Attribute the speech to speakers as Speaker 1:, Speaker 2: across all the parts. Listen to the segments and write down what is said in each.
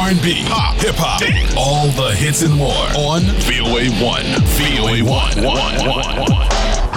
Speaker 1: R&B, pop, hip-hop, all the hits and more on VOA 1. VOA 1.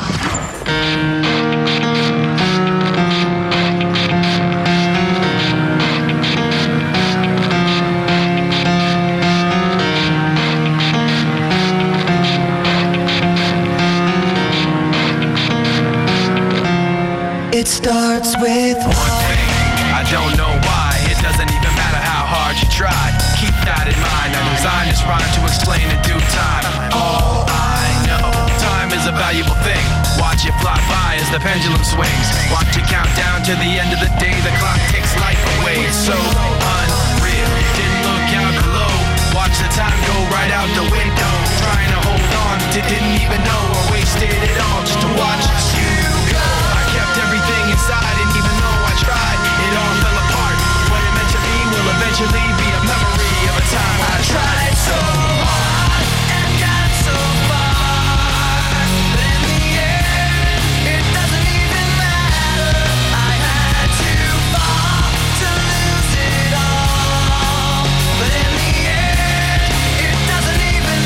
Speaker 2: It starts with one thing. I don't know why. It doesn't even matter how hard you try. Keep that in mind. I designed this rhyme to explain in due time. All I know, time is a valuable thing. Watch it fly by as the pendulum swings. Watch it count down to the end of the day. The clock takes life away. It's so unreal. Didn't look out below. Watch the time go right out the window. Trying to hold on, didn't even know I wasted it all just to watch you go. I kept everything inside, and even though I tried, it all fell apart. What it meant to me will eventually be a memory of a time I tried so hard and got so far, but in the end, it doesn't even matter. I had to fall to lose it all, but in the end, it doesn't even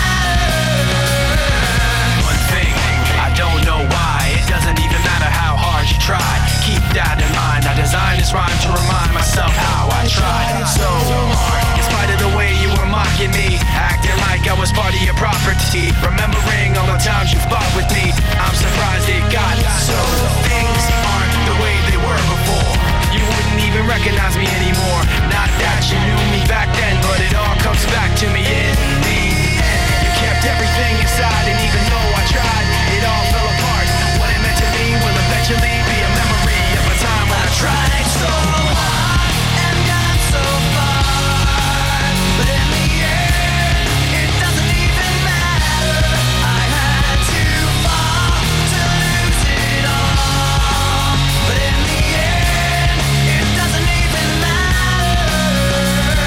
Speaker 2: matter. One thing, I don't know why, it doesn't even matter how hard you try. Keep that in mind. I designed this rhyme to remind myself how I tried so hard. In spite of the way you were mocking me, acting like I was part of your property, remembering all the times you fought with me, I'm surprised it got so. Things aren't the way they were before. You wouldn't even recognize me anymore. Not that you knew me back then, but it all comes back to me in the end. You kept everything inside, and even though I tried, it all fell apart. What it meant to me will eventually be a memory of a time when I tried so hard and got so far, but in the end, it doesn't even matter. I had to fall to lose it all, but in the end, it doesn't even matter.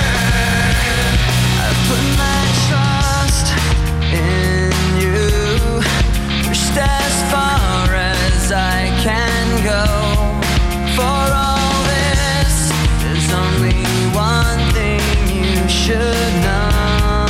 Speaker 2: I put my trust in you, pushed as far as I can go. For all this, there's only one thing you should know.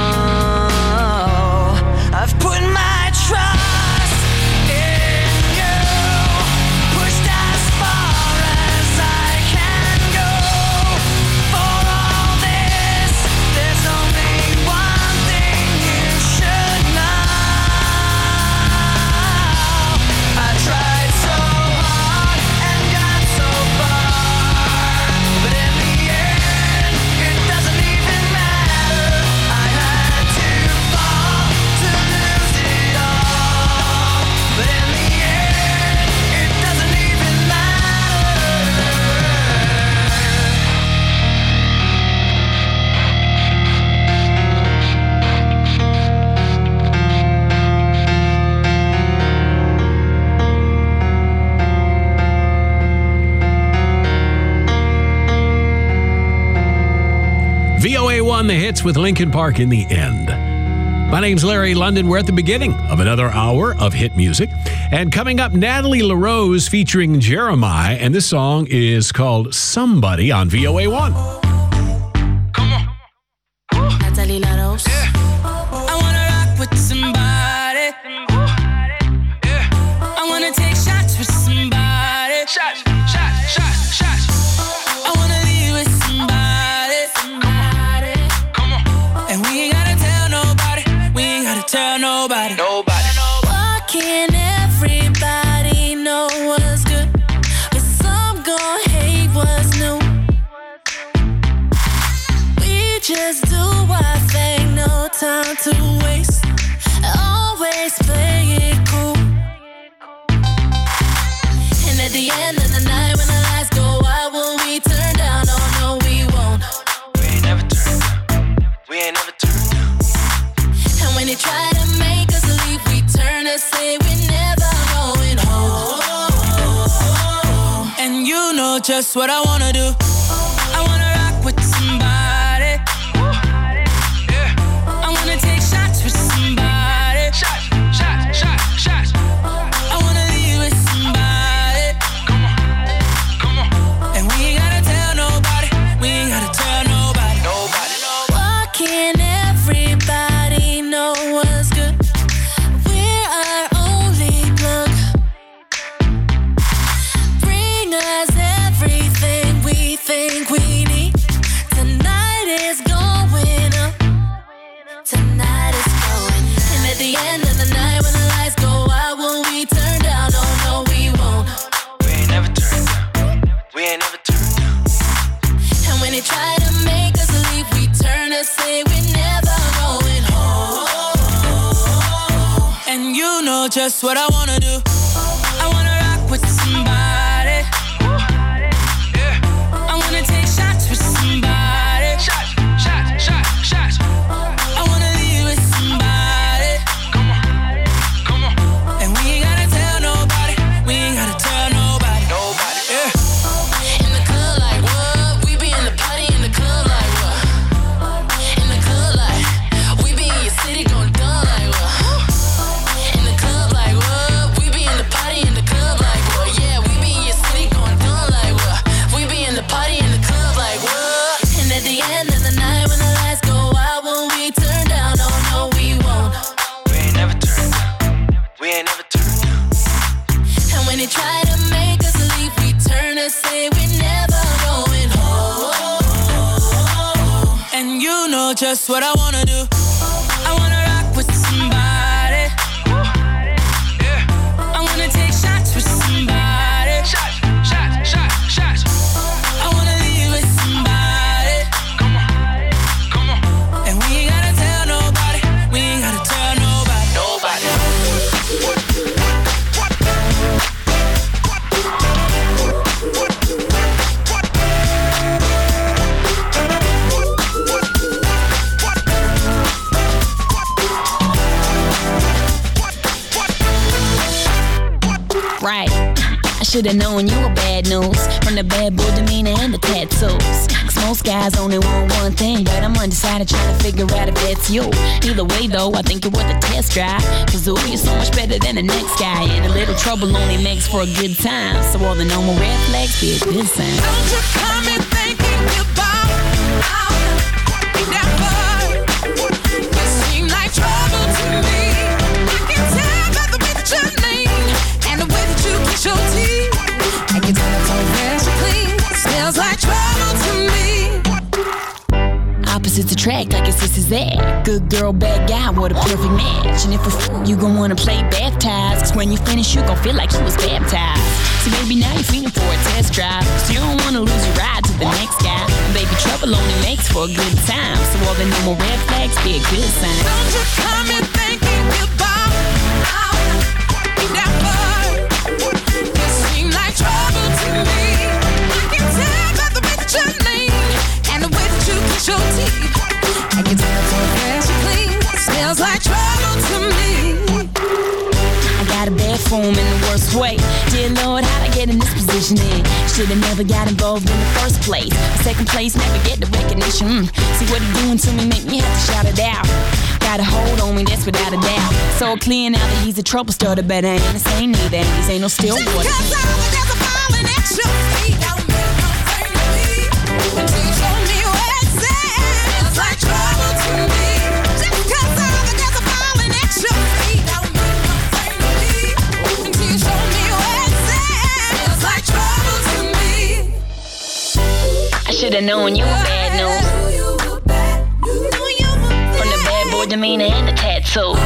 Speaker 2: I've put my trust in you, pushed as far as I can go. For all this, there's only one thing you should know. I tried so hard and got so far, but in the end, it doesn't even matter. I had to fall to lose it all, but in the end, it doesn't even matter.
Speaker 3: VOA 1, the hits with Linkin Park in the end. My name's Larry London. We're at the beginning of another hour of hit music. And coming up, Natalie LaRose featuring Jeremiah. And this song is called Somebody on VOA 1.
Speaker 4: Natalie LaRose. I wanna rock with somebody. I wanna take shots with somebody. Shots. I wanna leave with somebody. And we ain't gotta tell nobody. We ain't gotta tell nobody. Why can't everybody know what's good, but some gon' hate what's new? We just do our thing, no time to waste. Always play it cool. And at the end of the night, when the lights go out, will we turn down? Oh no, we won't.
Speaker 2: We ain't never turned down.
Speaker 4: And when they try to make us leave, we turn and say we're never going home. And you know just what I wanna do. I wanna rock with somebody. I wanna take shots with somebody. Shots. I wanna leave with somebody. Come on. And we ain't gotta tell nobody. We ain't gotta tell nobody. just what I wanna do. I wanna rock with somebody. I wanna take shots with somebody.
Speaker 2: Shots, shots, shots, shots.
Speaker 4: I wanna leave with somebody.
Speaker 2: Come on, come on.
Speaker 4: And we ain't gotta tell nobody. We ain't gotta tell nobody.
Speaker 2: Nobody.
Speaker 4: Yeah. In the club like what? We be in the party in the club like what? In the club like we be in your city gon' done like what? In the club like what? We be in the party in the club like what? Yeah, we be in your city gon' done like what? We be in the party in the club like what? And at the end of the night when the lights go out, when we turn down, oh no we won't.
Speaker 2: We ain't never turned down. We ain't never turned down.
Speaker 4: And when they try to make us leave, we turn and say we're never going home. And you know just what I wanna do. I wanna rock with somebody. I wanna take shots with somebody.
Speaker 2: Shots, shots, shots, shots.
Speaker 4: I wanna leave with somebody.
Speaker 2: Come on, come on.
Speaker 4: And we ain't gotta tell nobody. We ain't gotta tell nobody.
Speaker 2: Nobody.
Speaker 5: Right. I should've known you were bad news from the bad boy demeanor and the tattoos. Cause most guys only want one thing, but I'm undecided trying to figure out if that's you. Either way though, I think you're worth a test drive. Cause ooh, you're so much better than the next guy. And a little trouble only makes for a good time. So all the normal red flags be a good sign.
Speaker 4: Don't you come in thinking about I'll be that boy. You seem like trouble to me. I can tell by the way that you're lean and the way that you kiss your teeth. I can tell it's all fresh and clean. Smells like trouble to me.
Speaker 5: Opposites attract, I guess this is that. Good girl, bad guy, what a perfect match. And if you gon' wanna play baptized, cause when you finish you gon' feel like you was baptized. See baby, now you're feeling for a test drive, so you don't wanna lose your ride to the next guy. And baby, trouble only makes for a good time, so all the normal red flags be a good sign.
Speaker 4: Don't you come in thinking about I'll be that boy. You seem like trouble to me. I can tell by the way that you're lean and the way that you kiss your teeth. I can tell it's all fresh and clean. Smells like trouble to me.
Speaker 5: I got a bad form in the worst way. Dear Lord, how'd I get in this position in? Should've never got involved in the first place. Second place, never get the recognition. See what he doing to me, make me have to shout it out. Got a hold on me, that's without a doubt. So clear now that he's a trouble starter, but I ain't the same neither. And these ain't no still water.
Speaker 4: Just 'cause I was just a falling at your feet, don't mean nothing to me. Until you show me where it's at. Smells like trouble to me. Just 'cause I was just a falling at your feet, don't mean nothing to me. Until you show me where it's at. Smells like trouble to me.
Speaker 5: I should've known you were bad news from the bad boy demeanor and the tattoos.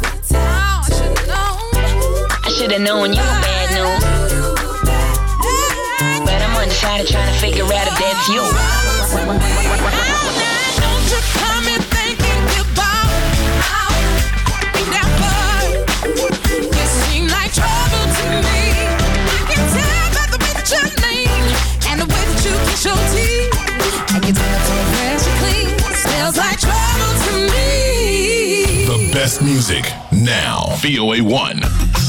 Speaker 5: I should've known you were bad news, but I'm undecided trying to figure out if that's you.
Speaker 4: Don't you come in thinking about I'll be that boy. You seem like trouble to me. I can tell by the way that you're lean and the way that you kiss your teeth. I can tell it's all fresh and clean. Smells like trouble to me.
Speaker 1: The best music now. VOA 1.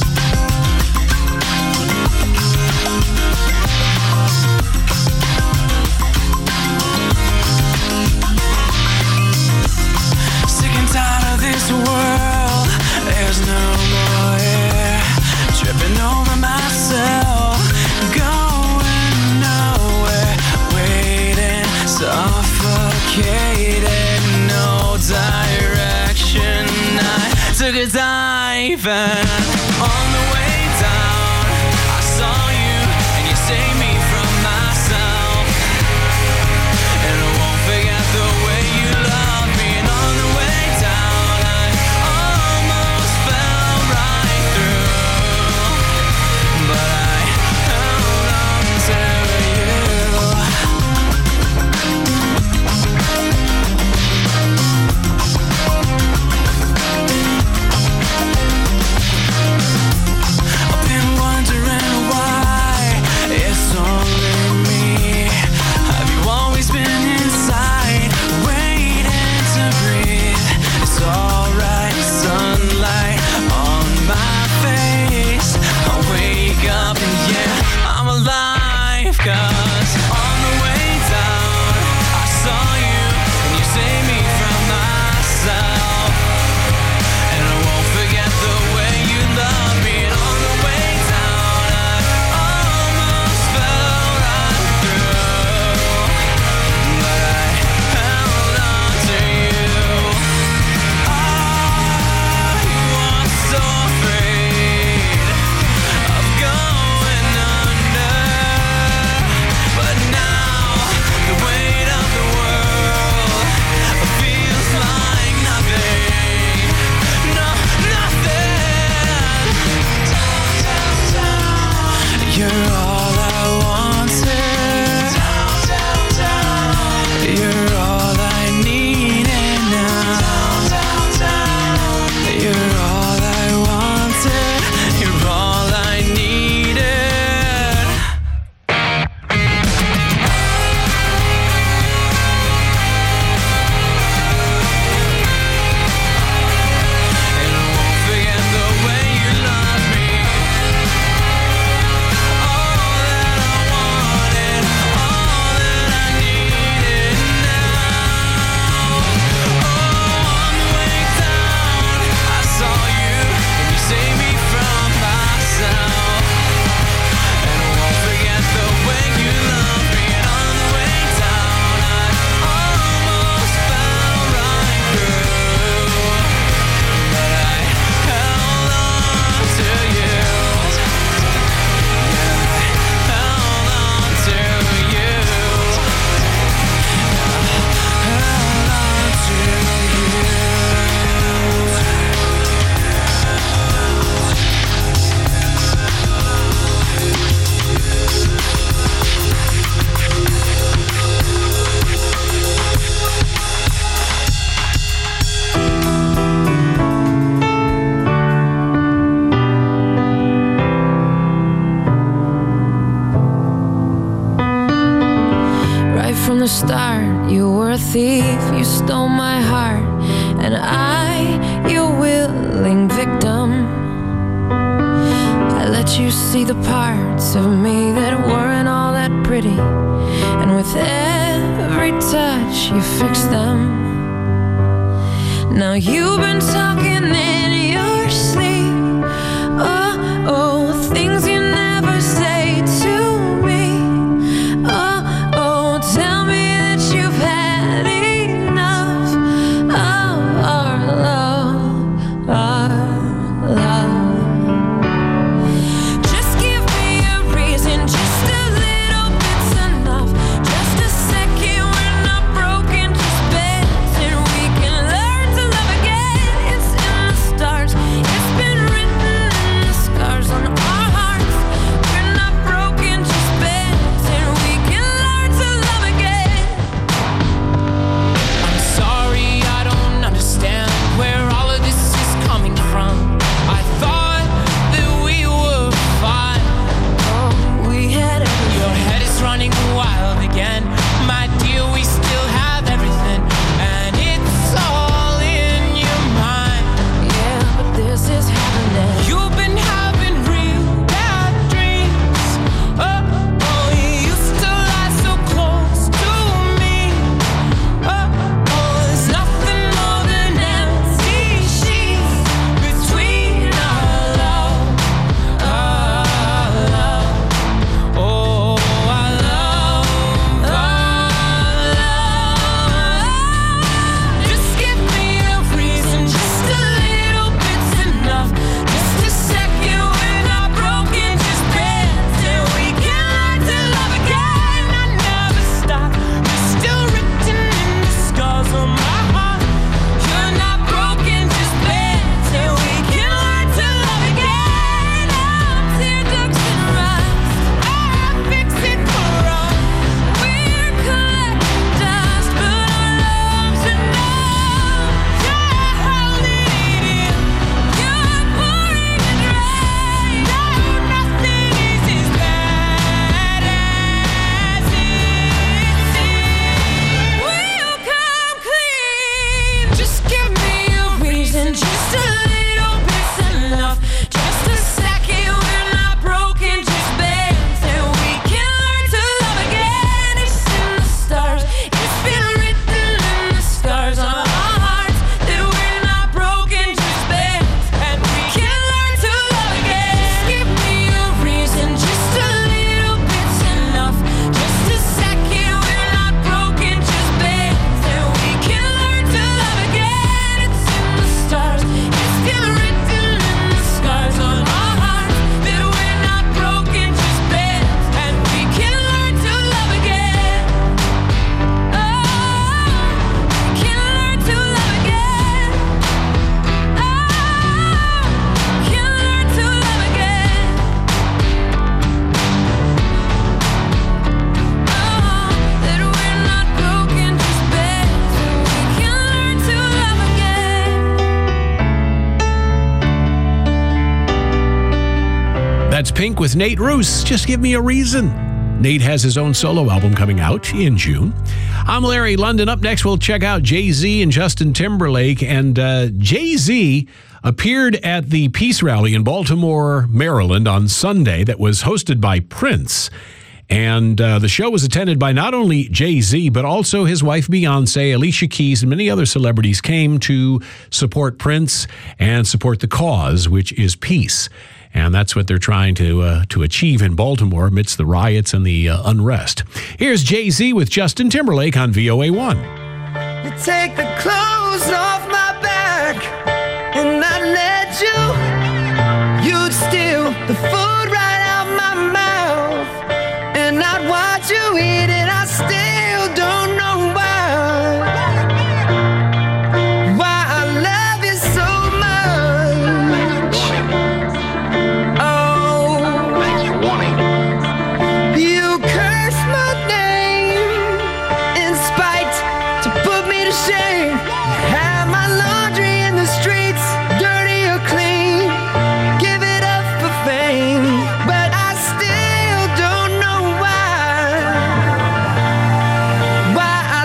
Speaker 2: Sick and tired of this world. There's no more air. Tripping over myself. Going nowhere. Waiting, suffocated. No direction. I took a dive and on the way down I saw you and you saved me from myself. And I won't forget the way you love me. And on the way down I almost fell right through, but I held on to you.
Speaker 4: start. You were a thief, you stole my heart, and I, your willing victim. I let you see the parts of me that weren't all that pretty, and with every touch you fixed them. Now you've been talking in your sleep, oh, things you never say to me. Oh, tell me that you've had enough of our love, our love. Just give me a reason, just a little bit's enough. Just a second, we're not broken, just bends, and we can learn to love again. It's in the stars, it's been written in the scars on our hearts. We're not broken, just bends, and we can learn to love again. I'm sorry, I don't understand where all of this is coming from. I thought that we were fine. Oh, we had everything. Your head is running wild again. My dear, we still have everything, and it's all in your mind. Yeah, but this is happening. You've been having real bad dreams. Oh, you used to lie so close to me. There's nothing more than empty sheets between our love, our love. Oh, our love, our love. Just give me a reason, just a little bit's enough. Just a second, we're not broken, just bends, and we can learn to love again. I never stop, you're still written in the scars on my heart. You're not broken, just bends, and we can learn to love again. Now tear ducts and rust, I fix it for us. We're collecting dust, but our love's enough. You're holding it in, you're pouring it dry. No, nothing is as bad as it seems. We'll come clean. Just give me a reason, just a little bit's enough. Just a second, we're not broken, just bends, and we can learn to love again. It's in the stars, it's been written in the scars on our hearts that we're not broken, just bends, and we can learn to love again. Just give me a reason, just a little bit's enough. Just a second, we're not broken, just bends, and we can learn to love again. It's in the stars, it's been written in the scars on our hearts that we're not broken, just bends, and we can learn to love again. Oh, we can learn to love again. Oh, we can learn to love again. Oh, that we're not broken, just bends, and we can learn to love again.
Speaker 3: That's Pink with Nate Roos. Just give me a reason. Nate has his own solo album coming out in June. I'm Larry London. Up next, we'll check out Jay-Z and Justin Timberlake. And Jay-Z appeared at the Peace Rally in Baltimore, Maryland on Sunday that was hosted by Prince. And the show was attended by not only Jay-Z, but also his wife Beyonce, Alicia Keys, and many other celebrities came to support Prince and support the cause, which is peace. And that's what they're trying to achieve in Baltimore amidst the riots and the unrest. Here's Jay-Z with Justin Timberlake on VOA1.
Speaker 6: You take the clothes off my back and I let you. You'd steal the food right out my mouth and I'd watch you eat it. I still don't know why I love you so much. Oh, you curse my name in spite to put me to shame. Have my laundry in the streets, dirty or clean. Give it up for fame, but I still don't know why I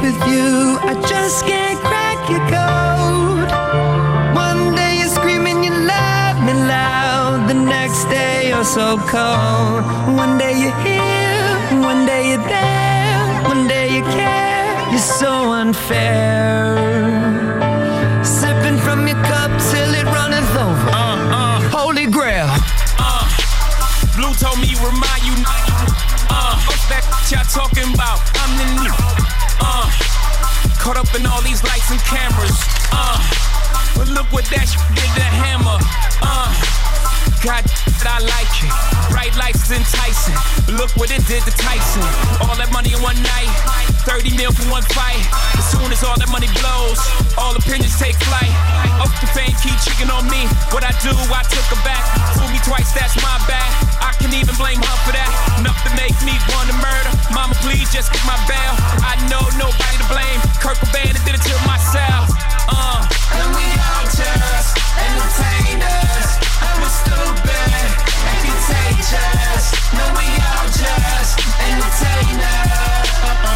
Speaker 6: with you. I just can't crack your code. One day you're screaming you love me loud, the next day you're so cold. One day you're here, one day you're there, one day you care. You're so unfair. Sipping from your cup till it runneth over. Holy grail.
Speaker 2: Blue told me remind you. What's that y'all talking about? I'm the new. Caught up in all these lights and cameras. But look what that did to Hammer. God, I like it. Bright lights is enticing. Look what it did to Tyson. All that money in one night. 30 mil for one fight. As soon as all that money blows, all opinions take flight. Up the fame, keep cheating on me. What I do, I took her back. Fool me twice, that's my bad. I can even blame her for that. Enough to make me want to murder. Mama, please just get my bail. I know nobody to blame. Kurt Cobain did it to myself.
Speaker 7: And we all just entertainers. And we're stupid and contagious. No, we all just entertainers.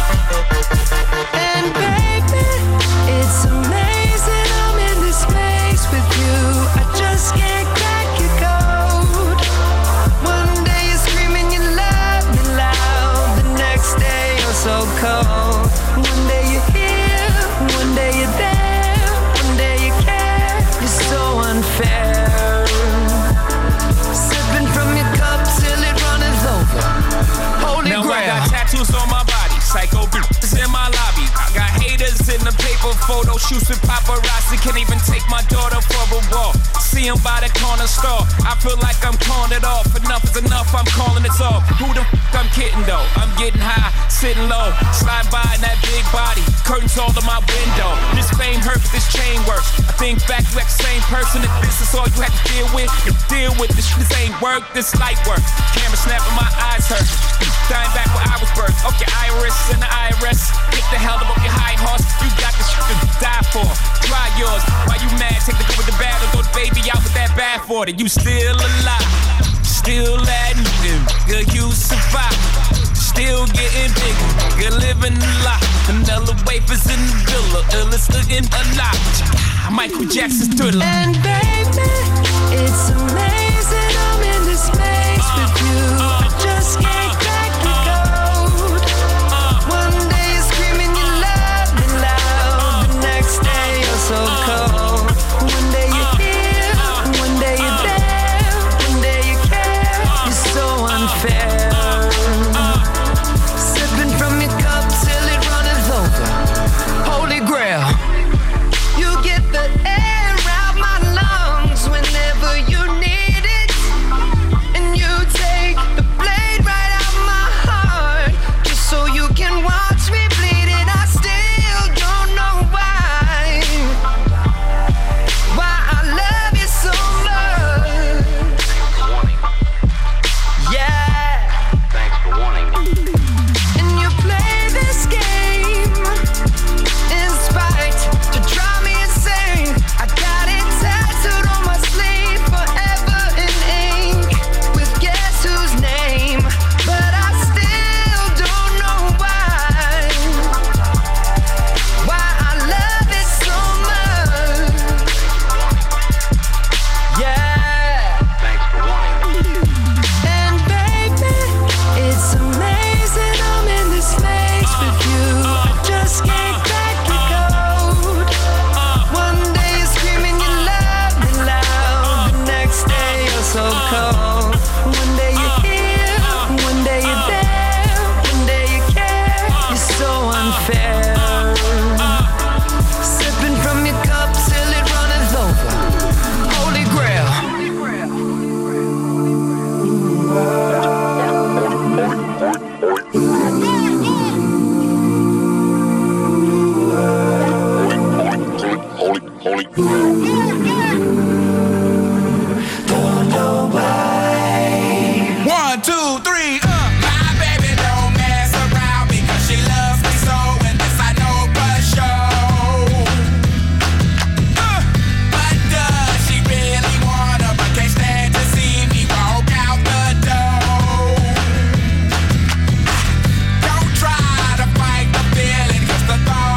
Speaker 6: And baby, it's amazing I'm in this space with you. I just can't crack your code. One day you're screaming you love me loud, the next day you're so cold. One day you're here, one day you're there, one day you care. You're so unfair. Sipping from your cup till it runneth over. Holy
Speaker 2: now
Speaker 6: grail.
Speaker 2: I got tattoos on my body. Psycho bitches in my lobby. I got haters in the paper photo shoots with paparazzi. Can't even take my daughter for a walk. See him by the corner store. I feel like I'm calling it off. Enough is enough, I'm calling it off. Who the f*** I'm kidding though? I'm getting high, sitting low. Slide by in that big body. Curtains all in my window. This fame hurts, this chain works. I think back to that same person. If this is all you had to deal with, you deal with this. This ain't work, this light work. Camera snapping, my eyes hurt. Dying back where I was birthed. Up your iris and the IRS. Get the hell up your high horse. You got this shit to die for. Try yours. Why you mad? Take the good with the bad or throw the baby out with that bad for it. You still alive. Still admitting. Good, you survive. Still getting bigger. Good living a lot. Vanilla wafers in the villa. Illest looking alive. Michael Jackson's Thriller.
Speaker 6: And baby, it's amazing I'm in this space with you. I just can't crack your code. One day you're screaming you love me loud, the next day you're so cold. One day you're here, one day you're there, one day you care. You're so unfair. Sipping from your cup till it runneth over. Holy grail. You get the air out my lungs whenever you need it. And you take the blade right out my heart just so you can watch me bleed it. I still don't know why I love you so much. Yeah.
Speaker 8: Thanks for warning me.
Speaker 6: And you play this game in spite to drive me insane. I got it tattooed on my sleeve forever in ink with guess whose name. But I still don't know why I love it so much. Yeah.
Speaker 8: Thanks for warning me.
Speaker 6: And baby, it's amazing I'm in this space with you. I just can't crack your code. One day you're screaming you love me loud, the next day you're so cold. One day you're here, one day you're there, one day you care. You're so unfair. Sipping from your cup till it runneth over. Holy grail. Don't know why.
Speaker 2: 1, 2, 3, My baby don't mess around because she loves me so, and this I know for sure. But does she really wanna? But can't stand to see me walk out the door. Don't try to fight the feeling, 'cause the thought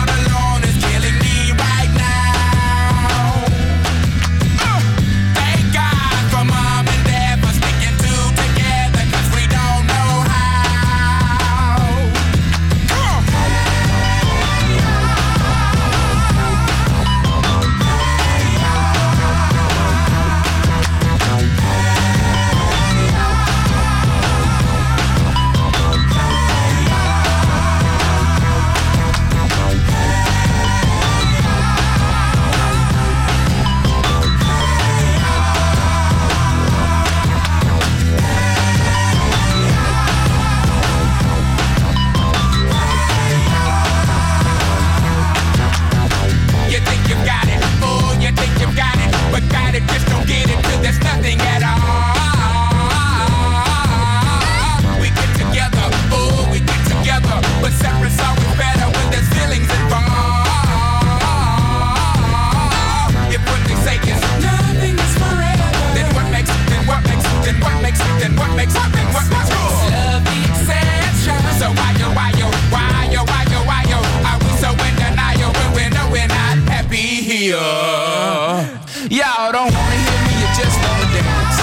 Speaker 2: Y'all don't wanna hear me, you just wanna dance.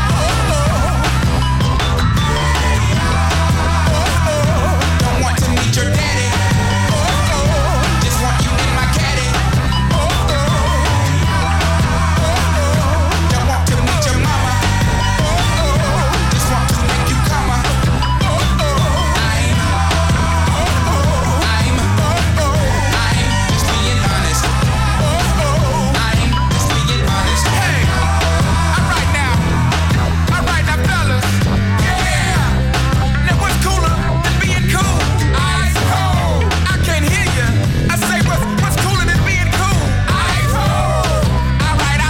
Speaker 2: Don't want to meet your daddy. Just want you in my caddy. Don't want to meet your mama. Just want to make you come up. I'm just being honest. I'm just being honest. Hey, alright now, fellas. Yeah. Now what's cooler than being cool? Ice cold. I can't hear you. I say what's cooler than being cool? Ice cold. Alright.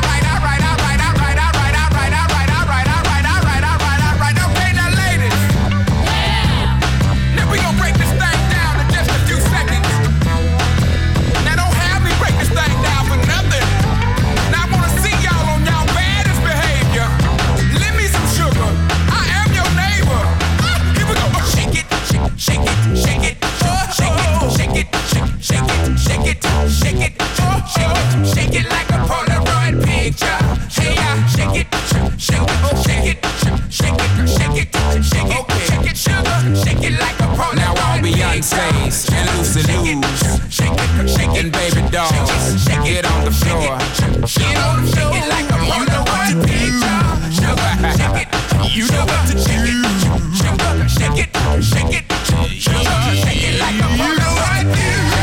Speaker 2: Okay, now ladies. Now we gon' break this thing down in just a few seconds. Now don't have me break this thing down for nothing. Now I wanna see y'all on y'all baddest behavior. Lend me some sugar. I am your neighbor. Here we go. Shake it, shake it, shake it, shake it, shake it, shake it, shake it, shake it, shake it like a Polaroid picture. Hey, shake it, shake it, shake it, shake it, shake it, shake it, sugar, shake it like a Polaroid picture. Now all Beyonce's and Lucy Lou's and baby dolls, get on the floor. Get on the floor. Shake it like a Polaroid picture. Sugar, shake it. You know what to shake it. Sugar, shake it, shake it, sugar, shake it like a Polaroid picture.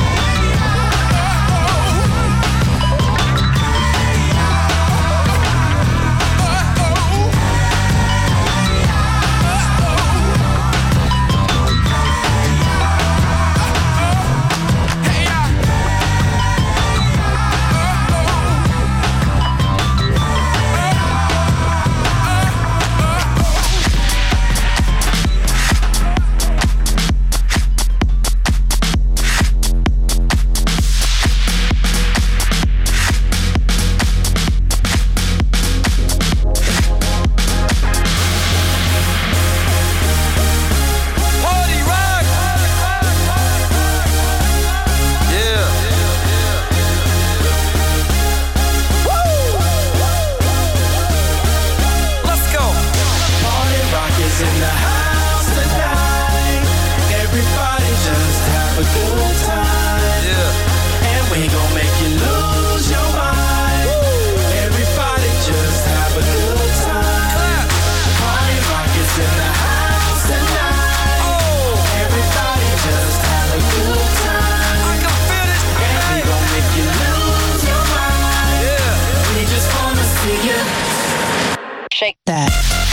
Speaker 2: Party rock! Yeah. Let's go.
Speaker 6: Party rock is in the house tonight. Everybody just have a good time.
Speaker 2: Yeah.
Speaker 6: And we gon' make you lose your mind. Everybody just have a good time. Party rock is in the house tonight.
Speaker 2: Oh,
Speaker 6: Everybody just have a good time.
Speaker 2: I can feel this.
Speaker 6: And we gon' make you lose your mind.
Speaker 2: Yeah.
Speaker 6: We just wanna see you
Speaker 5: Shake that.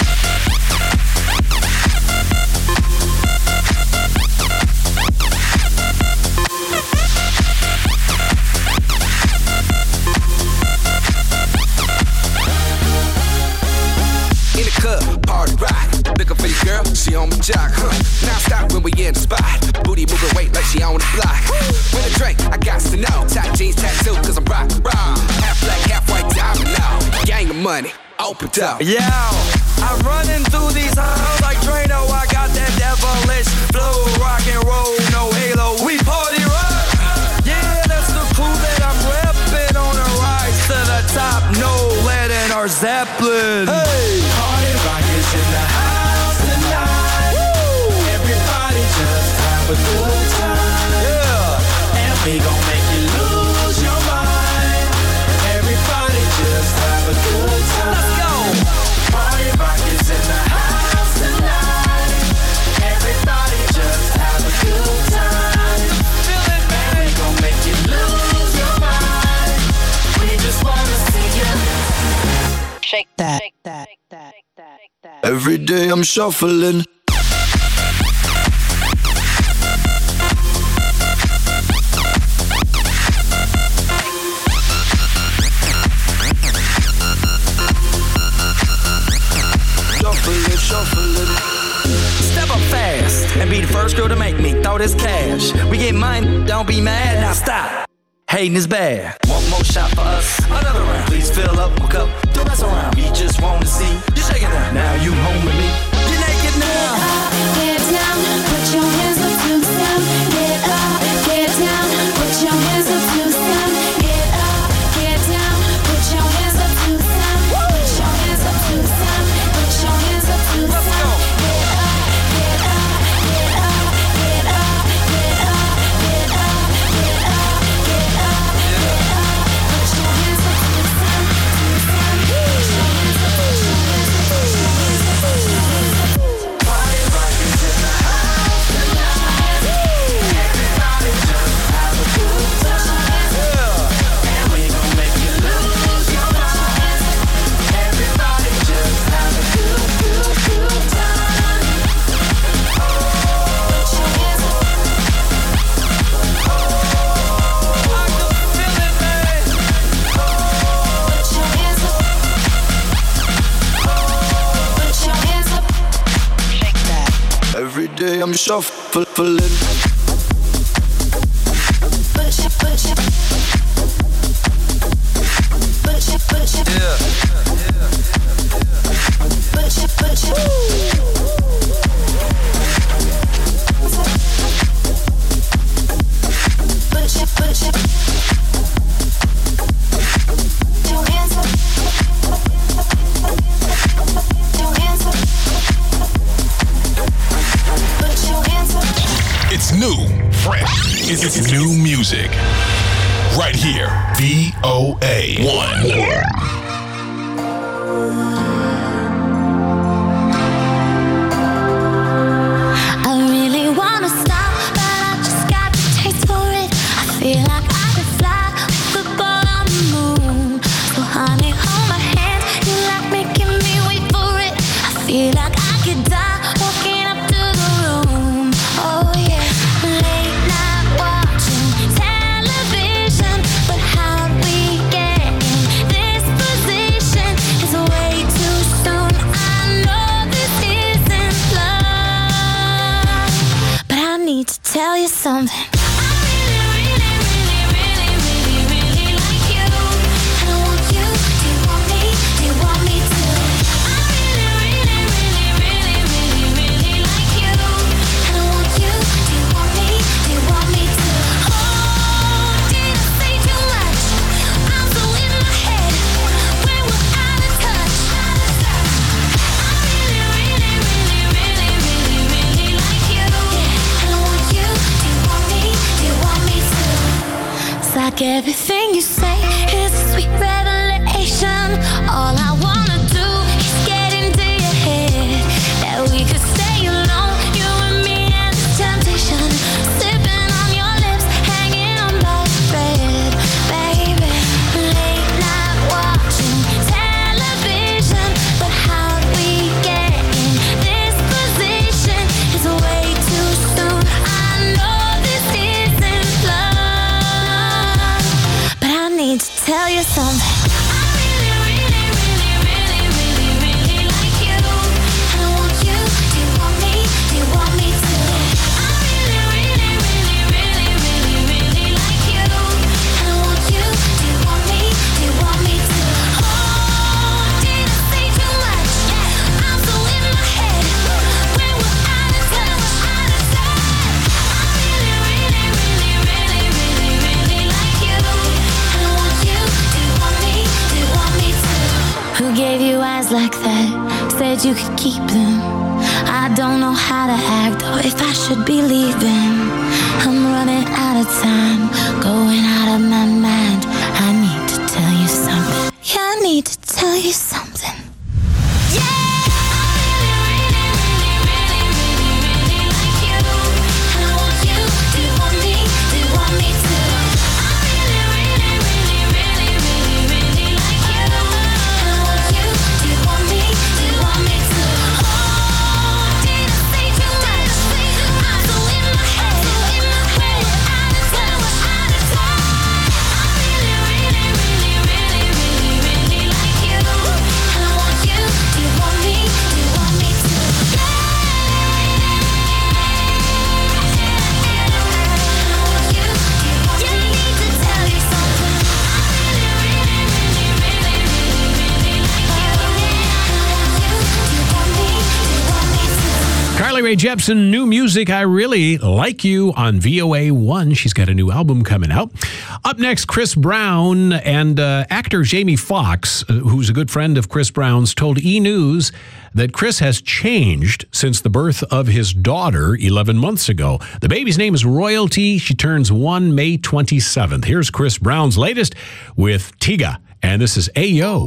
Speaker 2: In the club, party rock. Looking for your girl, she on my jock, huh? Now stop when we in the spot. Booty moving weight like she on the block. With a drink, I got to know. Tight jeans, tattoo, cause I'm rock, raw. Half black, half white, diamond now. Gang of money, open up.
Speaker 9: Yo, I'm running through these halls like Drano. I got that devilish flow, rock and roll, no halo. We party rock. Yeah, that's the crew that I'm repping on a rise to the top. No lead in our Zeppelin. Hey,
Speaker 6: Party rock is in the house tonight. Everybody just have a good time.
Speaker 9: yeah.
Speaker 6: And we gon' make you lose your mind. Everybody just have a good time.
Speaker 9: Let's go.
Speaker 6: Party rock is in the house tonight. Everybody just have a good time.
Speaker 9: Feel it,
Speaker 6: And we gon' make you lose your mind. We just wanna see you
Speaker 5: Shake that.
Speaker 9: Every day I'm shuffling. Shuffling. Step up fast and be the first girl to make me throw this cash. We get mine, don't be mad, now stop. Hating is bad. One more shot for us, another round. Please fill up my cup, don't mess around. We just wanna see you shaking it. Now you home with me. You're naked now.
Speaker 4: Get down, put your hands up to the sound. Get up, get down, put your hands up to the sound. Get up, get
Speaker 9: I'm shuffling.
Speaker 1: It's new, fresh. It's new music. Right here, VOA1.
Speaker 5: Tell you something. Like everything you say is a sweet revelation. All I wanna do is get into your head. That we could stay alone, you and me and the temptation. Sipping on your lips, hanging on by a thread. Baby, late night watching television. But how we get in this position is way too soon. I know this isn't love. I need to tell you something. Who gave you eyes like that? Said you could keep them. I don't know how to act or if I should be leaving. I'm running out of time, going out of my mind. I need to tell you something. Yeah, I need to tell you something.
Speaker 3: Carly Rae Jepsen, new music, I Really Like You on VOA1. She's got a new album coming out. Up next, Chris Brown and actor Jamie Foxx, who's a good friend of Chris Brown's, told E! News that Chris has changed since the birth of his daughter 11 months ago. The baby's name is Royalty. She turns 1 May 27th. Here's Chris Brown's latest with Tiga, and this is Ayo.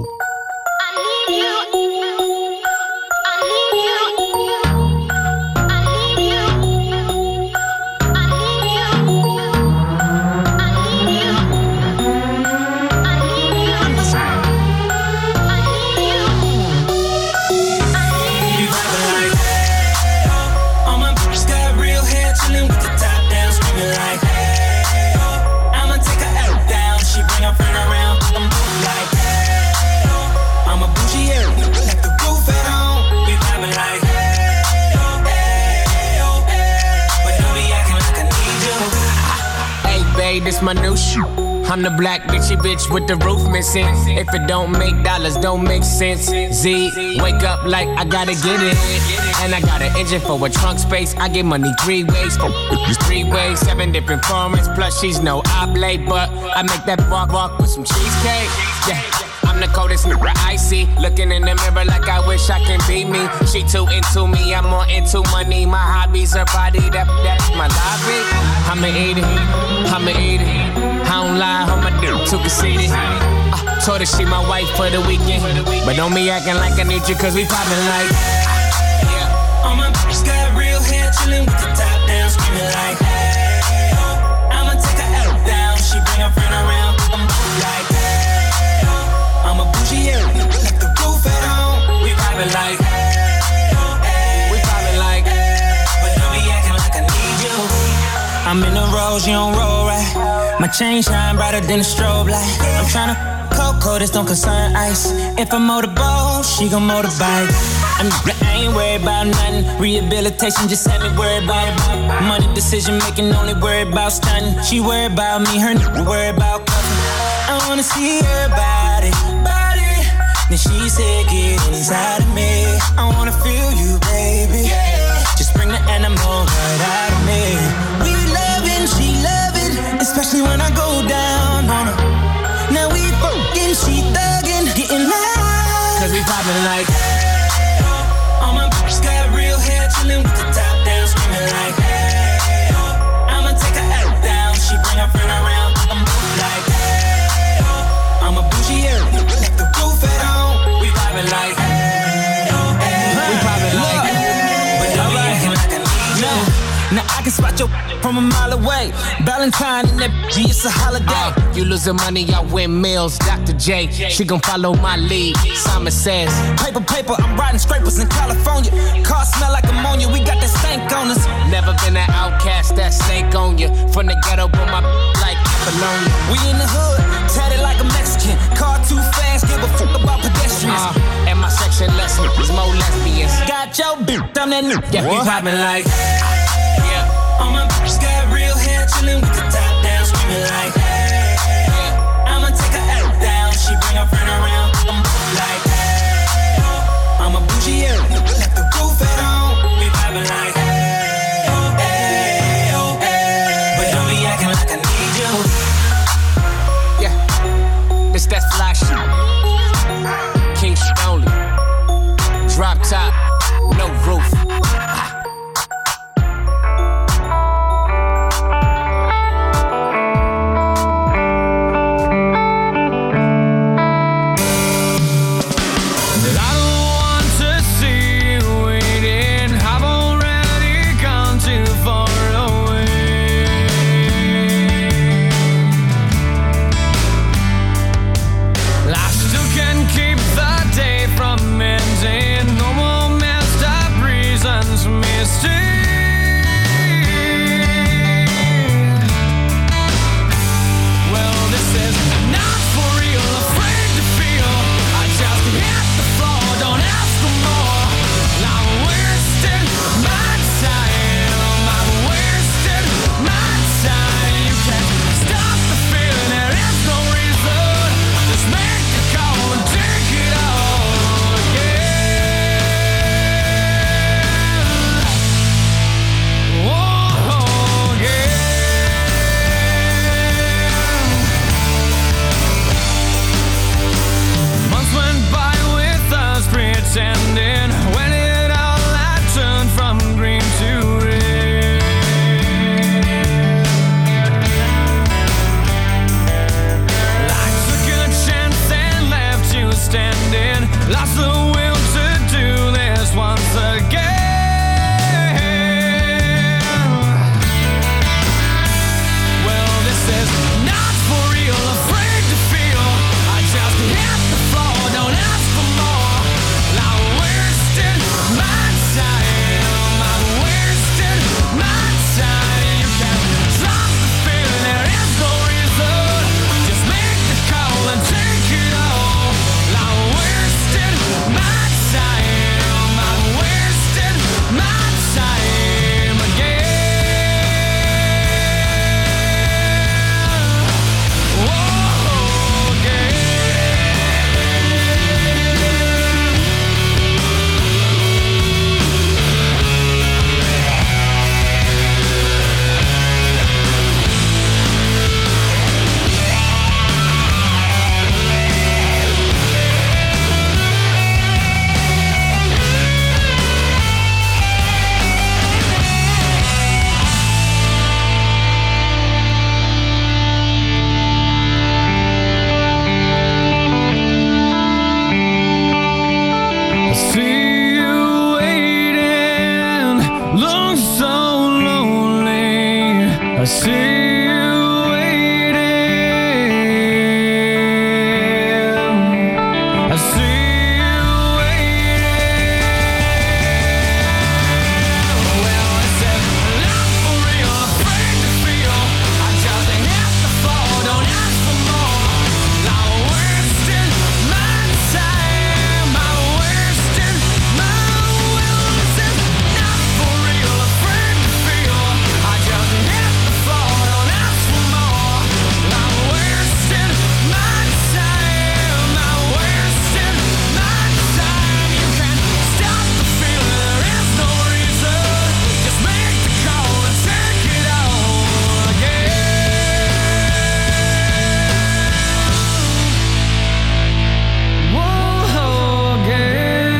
Speaker 7: I'ma take her out down. She bring her friend around. I'm like, hey.
Speaker 10: this my new shoe. I'm the black bitchy bitch with the roof missing. If it don't make dollars, don't make sense. Z, wake up like I gotta get it. And I got an engine for a trunk space. I get money 3 ways. 3 ways, 7 different formats. Plus she's no oblate, but I make that walk with some cheesecake. Yeah. I'm the coldest nigga I see. Looking in the mirror like I wish I can be me. She too into me, I'm more into money. My hobbies, her body, that's my lobby. I'ma eat it, I'ma eat it. I don't lie, I'ma do too conceited. Told her she my wife for the weekend. But don't be acting like I need you, cause we poppin' like.
Speaker 7: Yeah. All my bitches got real hair, chillin' with the top down, screamin' like. Hey, oh. I'ma take her out down, she bring her friend around, I'm like. I'm a bougie, yeah, like the roof at home. We vibin' like, we vibin' like, but don't be acting like I need you. I'm in the rose, you don't roll right. My chain shine brighter than a strobe light. I'm tryna cocoa, this don't concern ice. If I motorboat, she gon' motorbike. I ain't worried about nothing. Rehabilitation just had me worried about money decision making, only worried about stunting. She worried about me, her nigga worried about cuffing. I wanna see her body. Then she said, get inside of me. I wanna feel you, baby. Just bring the animal right out of me. We loving, she loving, especially when I go down on her. Now we fucking, she thugging, getting loud.
Speaker 10: Cause we poppin' like.
Speaker 7: All my bitches got real hair, chillin' with the top down, screamin' like. I'ma take her out down, she bring her friend around, I'm like. I'm a bougie, yeah, like the roof at home. We vibin' like, we poppin' like, but don't be acting like I need you.
Speaker 10: Now I can spot your from a mile away. Valentine and that G, it's a holiday. You losing money, I win meals. Dr. J, she gon' follow my lead. Simon says,
Speaker 7: paper, I'm riding scrapers in California. Car smell like ammonia, we got that stank on us.
Speaker 10: Never been an outcast, that snake on you. From the ghetto with my like Apollonia.
Speaker 7: We in the hood, tatted like a Mexican. Car too fast, give a fuck about pedestrians.
Speaker 10: And my section less is more lesbians.
Speaker 7: Got your bitch, I'm that new.
Speaker 10: Yeah, we poppin' like.
Speaker 7: All my bitches got real hair, chillin' with the top down, screamin' like. I'ma take her out down, she bring her friend around, I'm like. I'm a bougie, yeah, like the roof at home. We vibin' like. But don't be acting like I need you.
Speaker 10: Yeah, it's that fly shit. King shit only. Drop top, no roof.
Speaker 7: My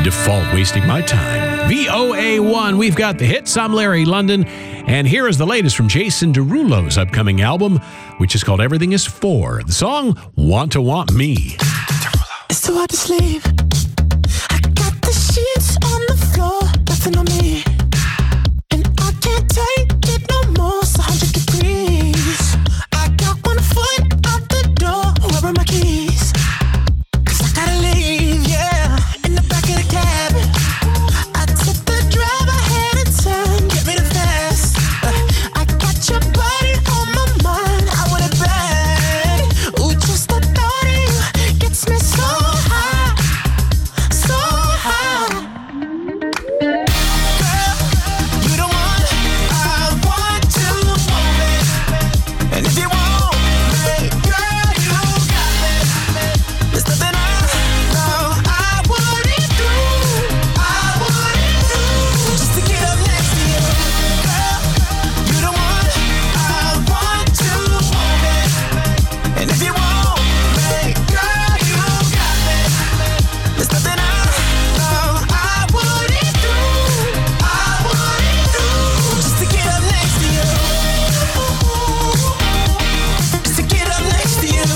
Speaker 3: default wasting my time. VOA1, we've got the hits. I'm Larry London, and here is the latest from Jason Derulo's upcoming album, which is called Everything Is For. The song, Want to Want Me.
Speaker 11: It's too hard to sleep. I got the sheets on the floor, nothing on me. And I can't take it no more, it's 100 degrees. I got 1 foot out the door, where are my keys? 'Cause I gotta leave, yeah, in the back of the cab. I took the drive ahead of time, get rid of fast. I got your body on my mind, I want it bad. Ooh, just the thought of you gets me so high, so high. Girl, you the one I want to want me. And if you want me, girl, you got me. There's nothing I know I wouldn't do, just to get up next to you. Girl, you the one I want to want me. And if you want me, girl, you got me. There's nothing I know I wouldn't do, just to get up next to you. Just to get up next to you.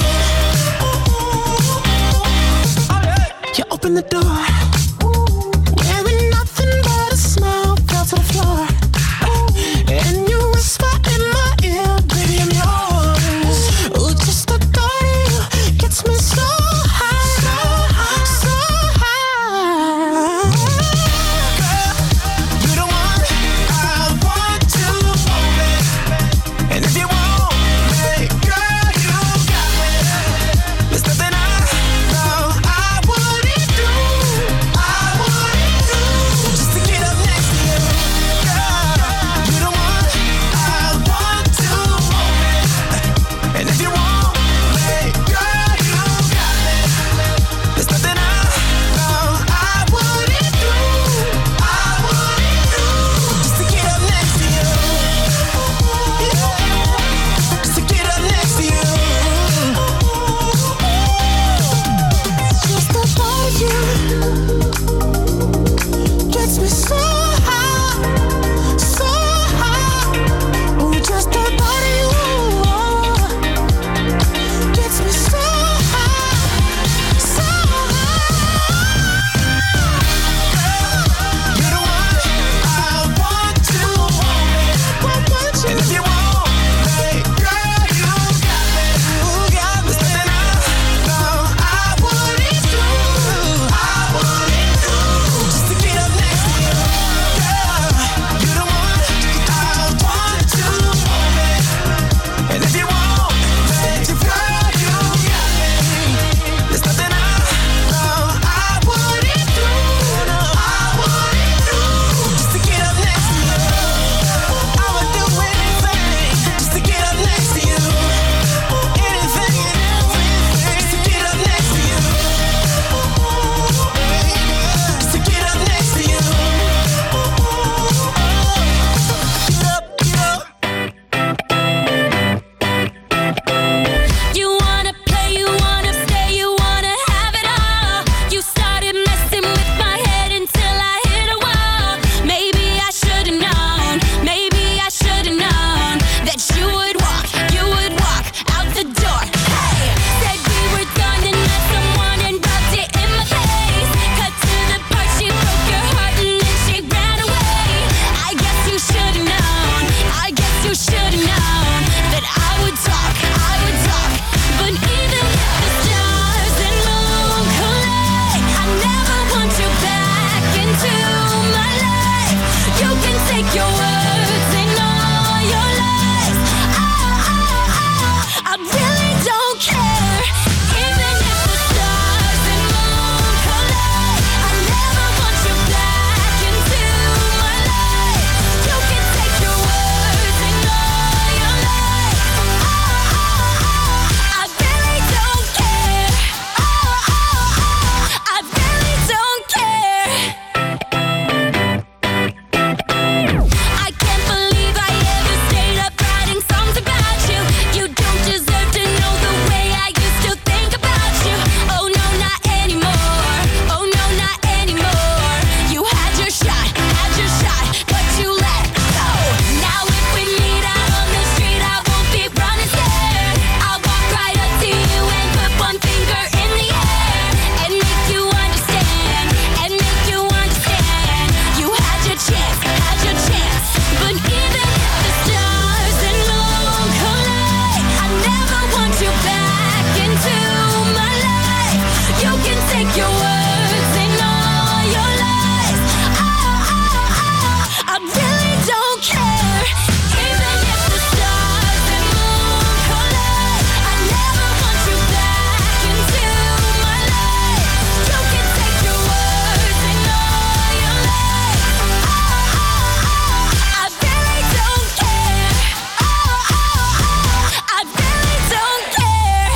Speaker 11: You open the door, wearing nothing but a smile, fell to the floor. And you whisper in my ear, baby, I'm yours. Ooh, just the thought of you gets me so high, so high. Girl, you the one I want to want me. And if you want me, girl, you got me. There's nothing I know I wouldn't do,
Speaker 4: take your words and all your lies. I really don't care. Even if the stars and moon collide, I never want you back into my life. You can take your words and all your lies. I really don't care. I really don't care.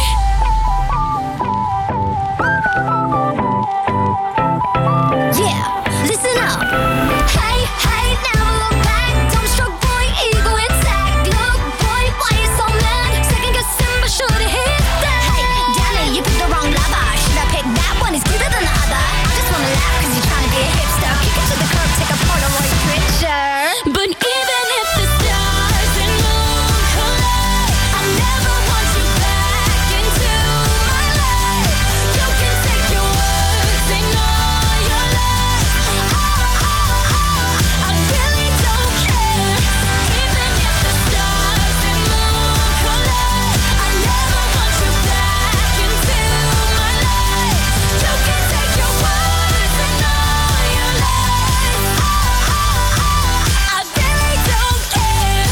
Speaker 4: Yeah, listen up. Hey, hey, never look back. Don't stroke boy, ego intact. Look, boy, why you so mad? Second guessing, but should've hit that. Hey, damn it, you picked the wrong lover. Should I pick that one? It's cuter than the other. I just wanna laugh 'cause you're trying to be a hipster. Kick it to the curb, take a Polaroid picture. But even if the stars and moon collide, I never want you back into my life. You can take your words and all your lies. I really don't care. Even if the stars and moon collide, I never want you back into my life. You can take your words and all your lies. I really don't care.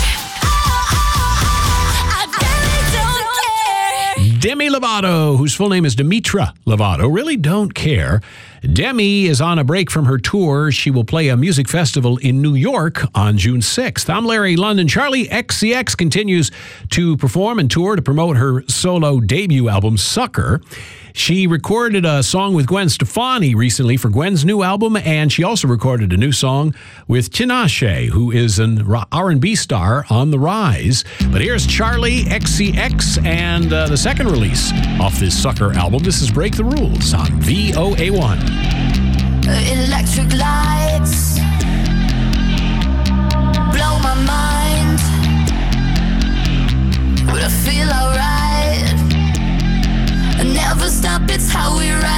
Speaker 4: I really don't care.
Speaker 3: Demi Lovato, whose full name is Demetra Lovato, really don't care. Demi is on a break from her tour. She will play a music festival in New York on June 6th. I'm Larry London. Charlie XCX continues to perform and tour to promote her solo debut album, Sucker. She recorded a song with Gwen Stefani recently for Gwen's new album, and she also recorded a new song with Tinashe, who is an R&B star on the rise. But here's Charlie XCX and the second release off this Sucker album. This is Break the Rules on VOA1.
Speaker 4: Electric lights blow my mind, but I feel alright. Never stop, it's how we ride.